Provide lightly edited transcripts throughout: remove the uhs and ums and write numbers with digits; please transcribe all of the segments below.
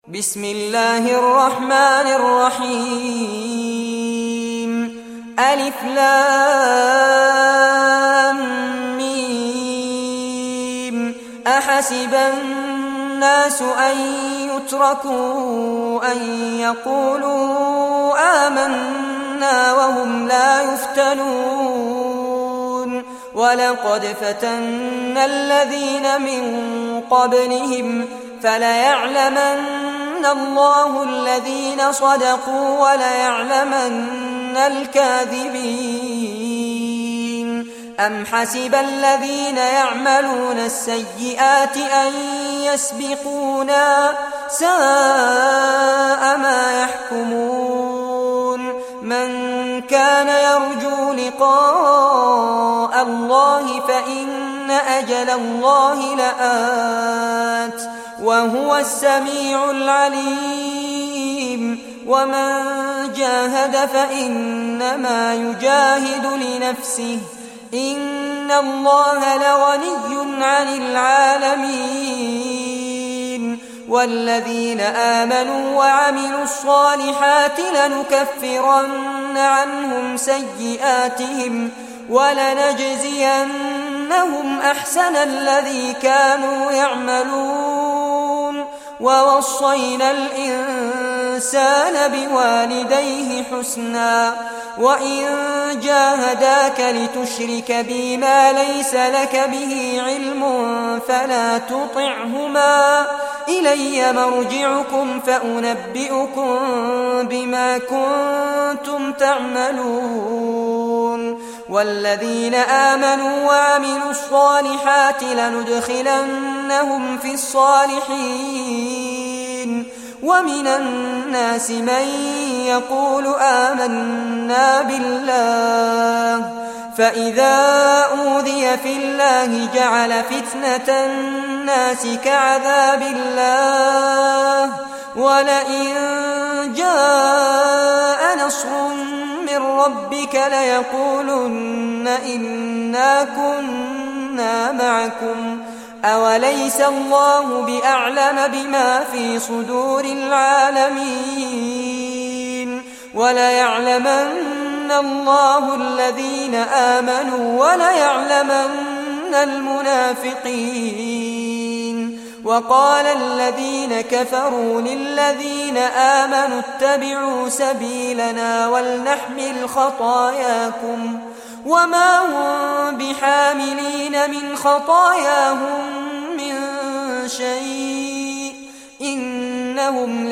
بسم الله الرحمن الرحيم. ألف لام ميم. أحسب الناس أن يتركوا أن يقولوا آمنا وهم لا يفتنون ولقد فتنا الذين من قبلهم فليعلمن الله الذين صدقوا وليعلمن الكاذبين. أم حسب الذين يعملون السيئات أن يسبقونا ساء ما يحكمون. من كان يرجو لقاء الله فإن أجل الله لآت وهو السميع العليم. ومن جاهد فإنما يجاهد لنفسه إن الله لغني عن العالمين. والذين آمنوا وعملوا الصالحات لنكفرن عنهم سيئاتهم ولنجزينهم أحسن الذي كانوا يعملون. ووصينا الإنسان بوالديه حسنا وإن جاهداك لتشرك بي ما ليس لك به علم فلا تطعهما إلي مرجعكم فأنبئكم بما كنتم تعملون. والذين آمنوا وعملوا الصالحات لندخلنهم في الصالحين. ومن الناس من يقول آمنا بالله فإذا أوذي في الله جعل فتنة الناس كعذاب الله ولئن جاء نصر من ربك ليقولن إنا كنا معكم أوليس الله بأعلم بما في صدور العالمين. وليعلمن الله الذين آمنوا وليعلمن المنافقين. وقال الذين كفروا للذين آمنوا اتبعوا سبيلنا ولنحمل خطاياكم وما هم بحاملين من خطاياهم من شيء إنهم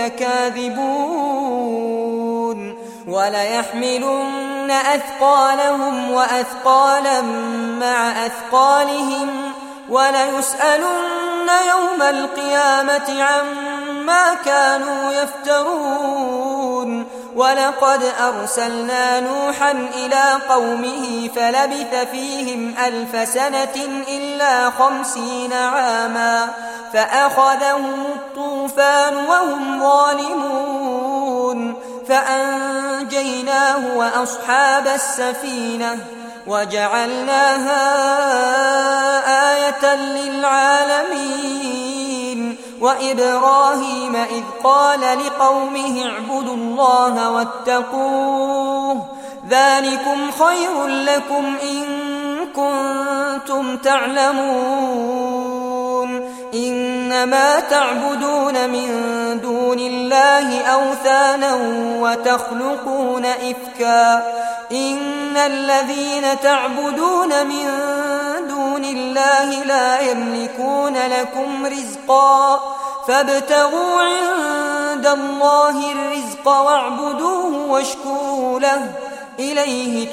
لكاذبون. وليحملن أثقالهم وأثقالا مع أثقالهم وليسألن يوم القيامة عما كانوا يفترون. ولقد أرسلنا نوحا إلى قومه فلبث فيهم 1000 سنة إلا 50 عاما فأخذهم الطوفان وهم ظالمون فأنجيناه وأصحاب السفينة وجعلناها آية للعالمين. وإبراهيم إذ قال لقومه اعبدوا الله واتقوه ذلكم خير لكم إن كنتم تعلمون. إنما تعبدون من دون الله أوثانا وتخلقون إفكا إن الذين تعبدون من دون الله لا يملكون لكم رزقا فابتغوا عند الله الرزق واعبدوه واشكروا له إليه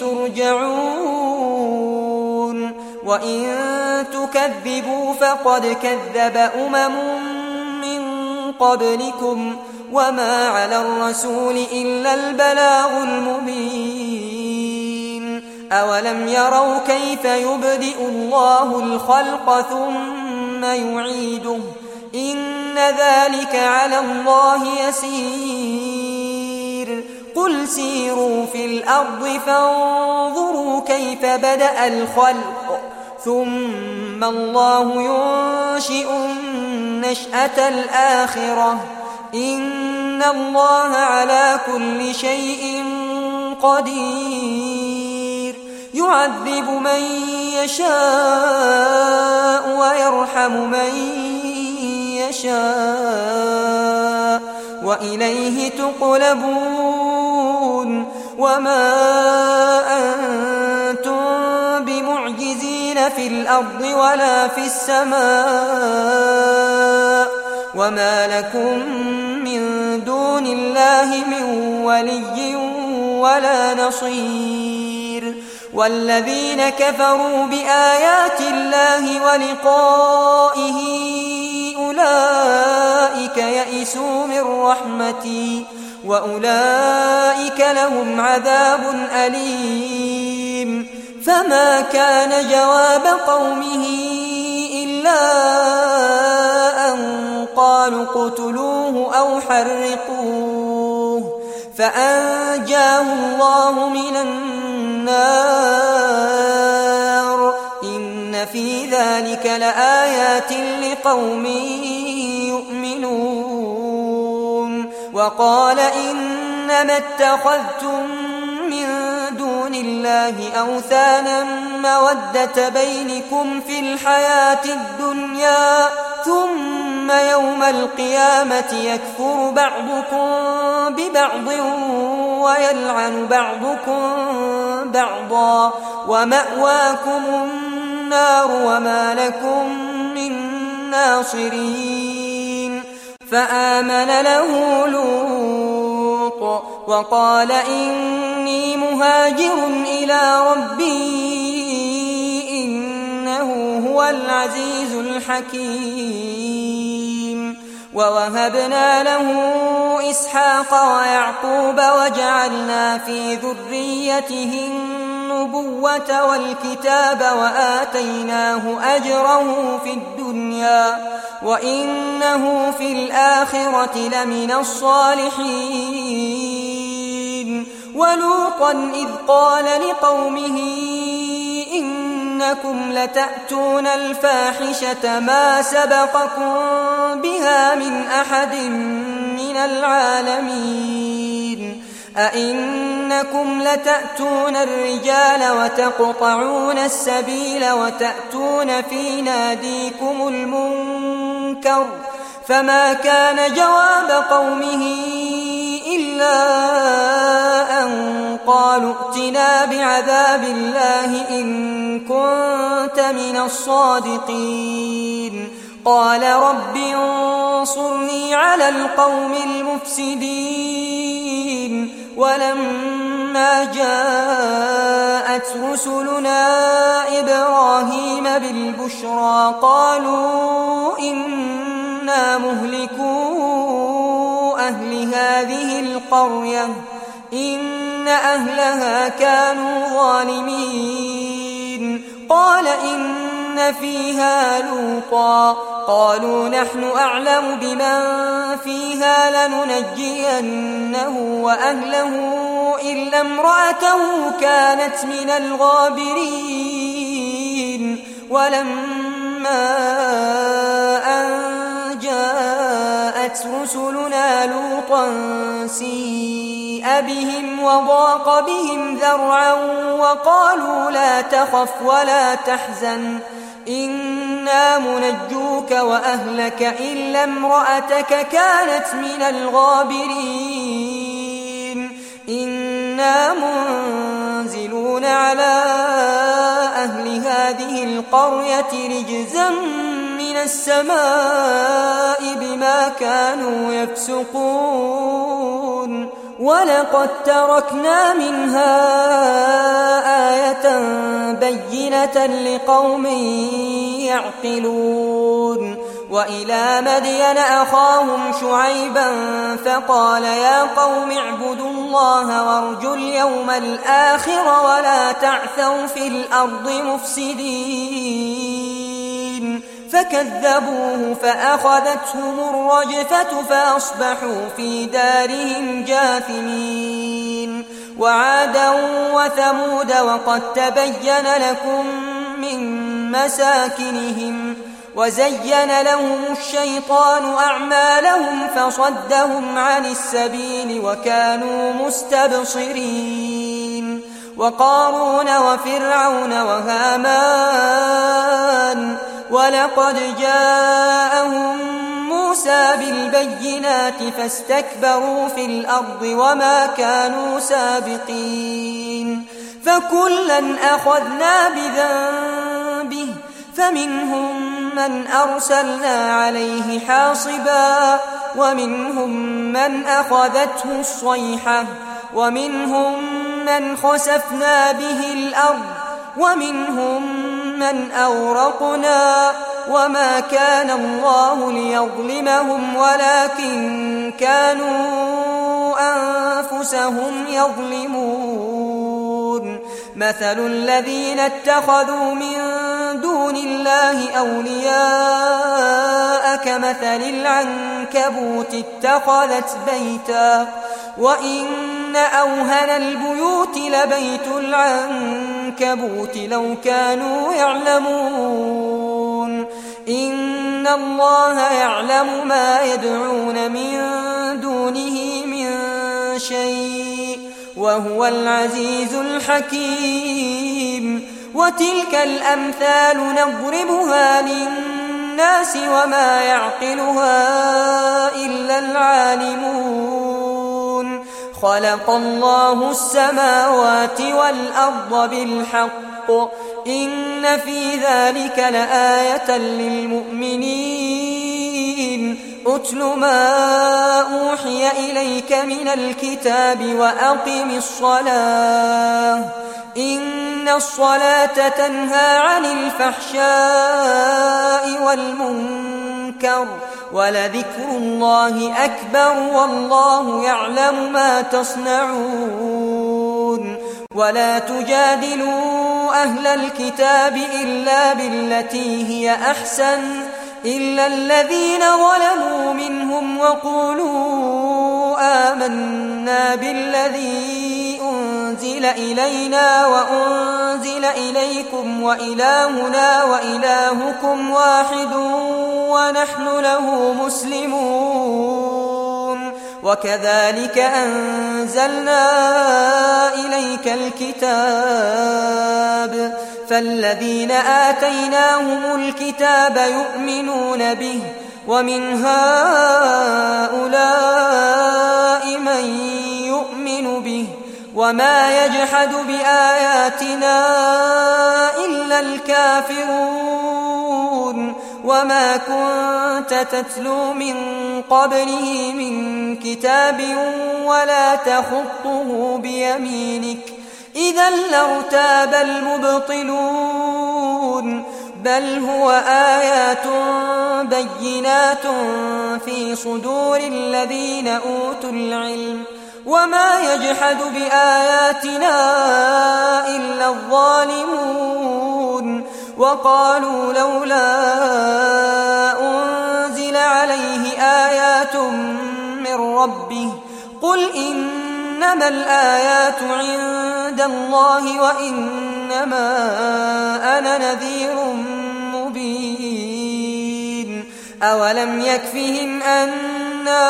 ترجعون. وإن تكذبوا فقد كذب من قبلكم وما على الرسول إلا البلاغ المبين. أولم يروا كيف يبدئ الله الخلق ثم يعيده إن ذلك على الله يسير. قل سيروا في الأرض فانظروا كيف بدأ الخلق ثم الله ينشئ النشأة الآخرة إن الله على كل شيء قدير يعذب من يشاء ويرحم من يشاء وإليه تقلبون وما أنتم بمعجزين في الأرض ولا في السماء وما لكم من دون الله من ولي ولا نصير والذين كفروا بآيات الله ولقائه أولئك يئسوا من رحمتي وأولئك لهم عذاب أليم فما كان جواب قومه إلا أن قالوا اقتلوه أو حرقوه فأنجاه الله من النار إن في ذلك لآيات لقوم يؤمنون وقال إنما اتخذتم من دون الله أوثانا مودة بينكم في الحياة الدنيا ثم يوم القيامة يكفر بعضكم ببعض ويلعن بعضكم بعضا ومأواكم النار وما لكم من ناصرين فآمن له لوط وقال إني مهاجر إلى ربي إنه هو العزيز الحكيم ووهبنا له إسحاق ويعقوب وجعلنا في ذريته النبوة والكتاب وآتيناه أجره في الدنيا وإنه في الآخرة لمن الصالحين ولوطا إذ قال لقومه إنكم لتأتون الفاحشة ما سبقكم بها من أحد من العالمين أئنكم لتأتون الرجال وتقطعون السبيل وتأتون في ناديكم المنكر فما كان جواب قومه إلا أن قالوا ائتنا بعذاب الله إن كنت من الصادقين قال رب انصرني على القوم المفسدين ولما جاءت رسلنا إبراهيم بالبشرى قالوا إنا مهلكو أهل هذه القرية إن أهلها كانوا ظالمين قال إن فيها لوطا قالوا نحن أعلم بمن فيها لننجينه وأهله إلا امرأته كانت من الغابرين ولما أن جاءت رسلنا لوطا سيء بهم وضاق بهم ذرعا وقالوا لا تخف ولا تحزن إنا منجوك وأهلك إلا امرأتك كانت من الغابرين إنا منزلون على أهل هذه القرية رجزا من السماء بما كانوا يفسقون ولقد تركنا منها آية بينة لقوم يعقلون وإلى مدين أخاهم شعيبا فقال يا قوم اعبدوا الله وارجوا اليوم الآخر ولا تعثوا في الأرض مفسدين فكذبوه فأخذتهم الرجفة فأصبحوا في دارهم جاثمين وعادا وثمود وقد تبين لكم من مساكنهم وزين لهم الشيطان أعمالهم فصدهم عن السبيل وكانوا مستبصرين وقارون وفرعون وهامان ولقد جاءهم موسى بالبينات فاستكبروا في الأرض وما كانوا سابقين فكلا أخذنا بذنبه فمنهم من أرسلنا عليه حاصبا ومنهم من أخذته الصيحة ومنهم من خسفنا به الأرض ومنهم من أورقنا وما كان الله ليظلمهم ولكن كانوا أنفسهم يظلمون مثل الذين اتخذوا من دون الله أولياء كمثل العنكبوت اتخذت بيتا وإن أوهن البيوت لبيت العنكبوت لو كانوا يعلمون إن الله يعلم ما يدعون من دونه من شيء وهو العزيز الحكيم وتلك الأمثال نضربها للناس وما يعقلها إلا العالمون خلق الله السماوات والأرض بالحق إن في ذلك لآية للمؤمنين أتل ما أوحي إليك من الكتاب وأقم الصلاة إن الصلاة تنهى عن الفحشاء والمنكر ولذكر الله أكبر والله يعلم ما تصنعون ولا تجادلوا أهل الكتاب إلا بالتي هي أحسن إلا الذين ظلموا منهم وقولوا آمنا بالذي أنزل إلينا وأنزل إليكم وإلهنا وإلهكم واحد ونحن له مسلمون وكذلك أنزلنا إليك الكتاب فالذين آتيناهم الكتاب يؤمنون به ومن هؤلاء من يؤمن به وما يجحد بآياتنا إلا الكافرون وما كنت تتلو من قبله من كتاب ولا تخطه بيمينك إذا لارتاب المبطلون بل هو آيات بينات في صدور الذين أوتوا العلم وما يجحد بآياتنا إلا الظالمون وقالوا لولا أنزل عليه آيات من ربه قل إنما الآيات عند الله وإنما أنا نذير مبين أولم يكفهم أنا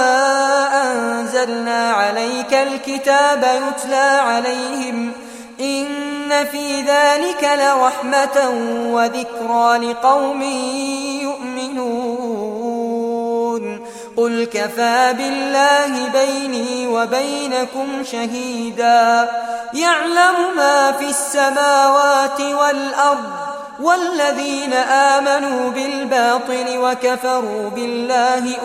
أنزلنا عليك الكتاب يتلى عليهم إن في ذلك لرحمة وذكرى لقوم يؤمنون قل كفى بالله بيني وبينكم شهيدا يعلم ما في السماوات والأرض والذين آمنوا بالباطل وكفروا بالله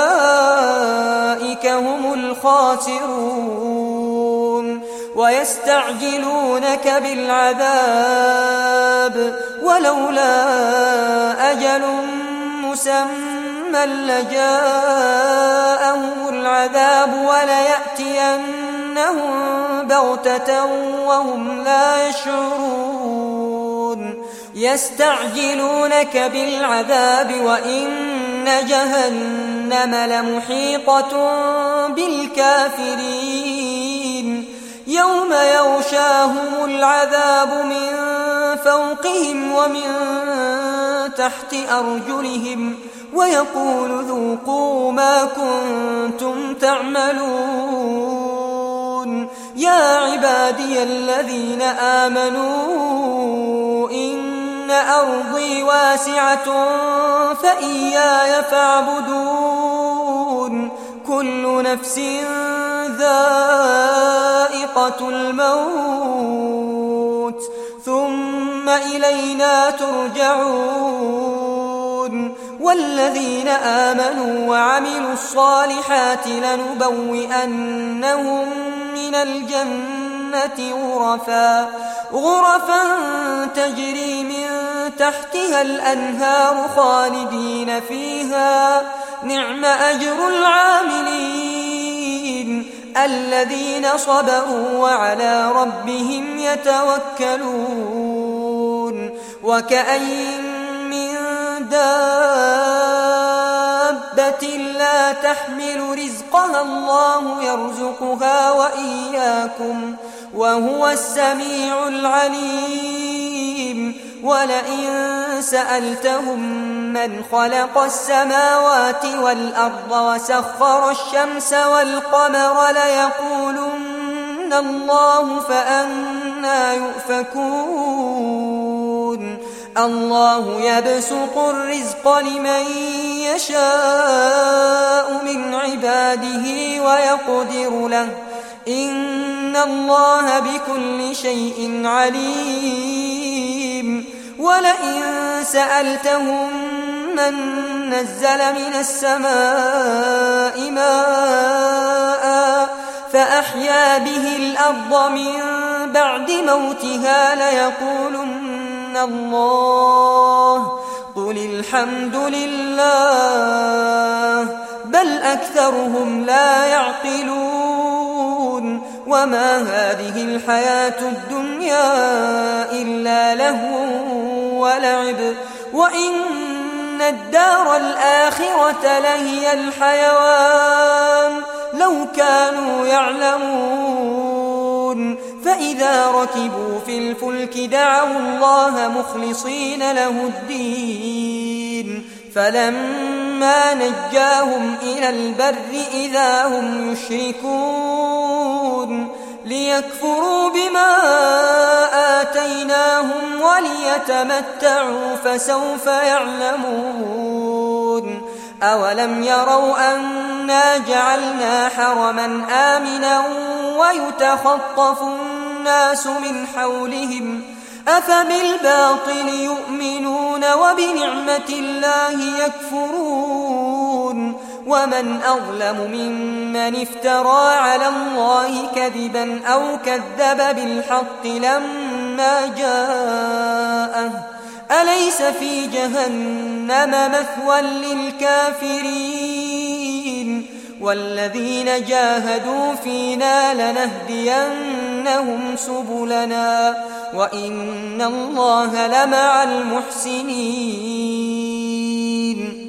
أولئك هم الخاسرون ويستعجلونك بالعذاب ولولا أجل مسمى لجاءهم العذاب وليأتينهم بغتة وهم لا يشعرون يستعجلونك بالعذاب وإن جهنم لمحيطة بالكافرين يوم يغشاهم العذاب من فوقهم ومن تحت أرجلهم ويقول ذوقوا ما كنتم تعملون. يا عبادي الذين آمنوا إن أرضي واسعة فإياي فاعبدون. كل نفس ذائقة الموت ثم إلينا ترجعون. والذين آمنوا وعملوا الصالحات لنبوئنهم من الجنة غرفا تجري من تحتها الأنهار خالدين فيها. نعم أجر العاملين الذين صبروا وعلى ربهم يتوكلون. وكأين من دابة لا تحمل رزقها الله يرزقها وإياكم وهو السميع العليم. ولئن سألتهم من خلق السماوات والأرض وسخر الشمس والقمر ليقولن الله فأنى يؤفكون. الله يبسط الرزق لمن يشاء من عباده ويقدر له إن الله بكل شيء عليم. ولئن سألتهم من نزل من السماء ماء فأحيا به الأرض من بعد موتها ليقولن الله قل الحمد لله بل أكثرهم لا يعقلون. وما هذه الحياة الدنيا إلا لهو ولعب وإن الدار الآخرة لهي الحيوان لو كانوا يعلمون. فإذا ركبوا في الفلك دعوا الله مخلصين له الدين فلما نجاهم إلى البر إذا هم يشركون. ليكفروا بما آتيناهم وليتمتعوا فسوف يعلمون. أولم يروا أنا جعلنا حرما آمنا ويتخطف الناس من حولهم أفبالباطل يؤمنون وبنعمة الله يكفرون. ومن أظلم ممن افترى على الله كذبا أو كذب بالحق لما جاءه أليس في جهنم مثوى للكافرين. والذين جاهدوا فينا لنهدينهم سبلنا وإن الله لمع المحسنين.